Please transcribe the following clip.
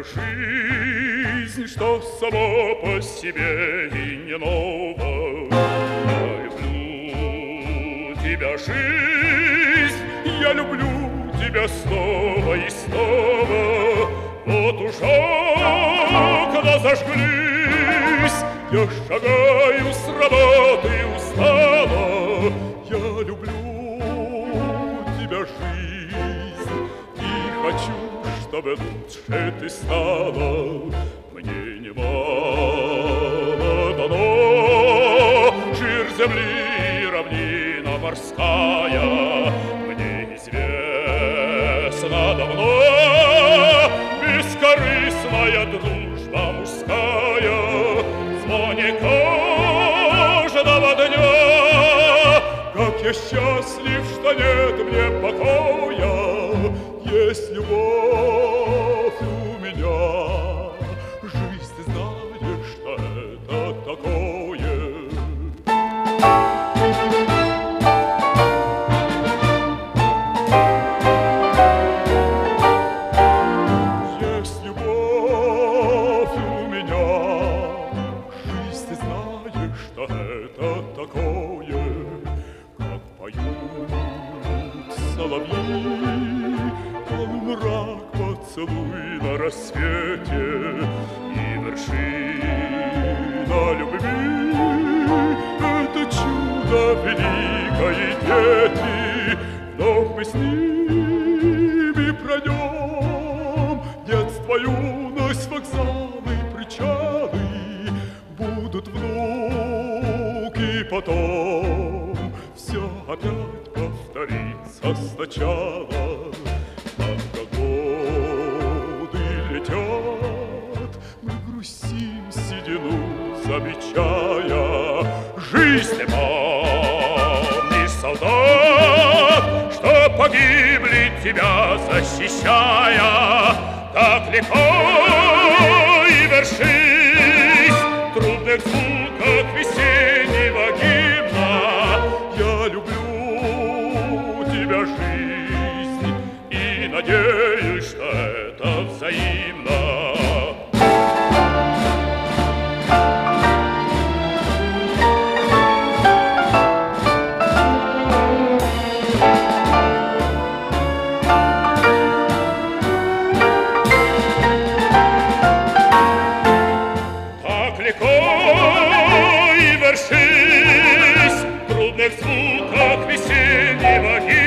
жизнь, что само по себе и не ново. Я люблю тебя, жизнь, я люблю тебя снова и снова. Вот уж окна зажглись, я шагаю с работы устала. Я люблю тебя, жизнь, и хочу, чтобы лучше ты стала. Мне немало дано, жир земли и равнина морская. Мне известно давно бескорыстная дружба мужская. В звоне каждого дня, как я счастлив, что нет мне покоя. Есть любовь у меня, жизнь, ты знаешь, что это такое. Есть любовь у меня, жизнь, ты знаешь, что это такое. Как поют соловьи, полумрак поцелуй на рассвете, и вершина любви — это чудо великое, дети. Вновь мы с ними пройдем детство, юность, вокзалы, причалы. Будут внуки потом, все опять повторится сначала. Когда годы летят, мы грустим, седину замечая. Жизнь, ты помни, солдат, что погибли, тебя защищая. Так легко и вершись в трудных звуках весеннего гимна. Я люблю тебя, жизнь, и надеюсь, что это взаимно. Так легко и вершись в трудных звуках весеннего гимна.